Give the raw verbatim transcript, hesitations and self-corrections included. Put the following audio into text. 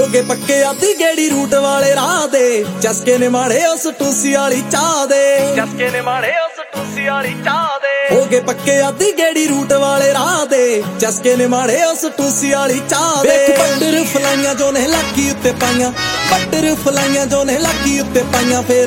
ਗਏ ਪੱਕੇ ਆਦੀ ਗੇੜੀ ਰੂਟ ਵਾਲੇ ਰਾਹ ਦੇ ਚਸਕੇ ਨੇ ਮਾੜੇ ਉਸ ਟੂਸੀ ਵਾਲੀ ਚਾਹ ਦੇ ਚਸਕੇ ਨੇ ਮਾੜੇ ਉਸ ਟੂਸੀ ਵਾਲੀ ਚਾਹ ਦੇ ਹੋ ਗਏ ਪੱਕੇ ਆਦੀ ਗੇੜੀ ਰੂਟ ਵਾਲੇ ਰਾਹ ਦੇ ਚਸਕੇ ਨੇ ਮਾੜੇ ਉਸ ਟੂਸੀ ਵਾਲੀ ਚਾਹ ਦੇ ਵੇਖ ਬੱਟਰ ਫਲਾਈਆਂ ਜੋ ਨੇ ਲੱਕੀ ਉੱਤੇ ਪਾਈਆਂ ਬੱਟਰ ਫਲਾਈਆਂ ਜੋ ਨੇ ਲੱਕੀ ਉੱਤੇ ਪਾਈਆਂ ਫੇਰ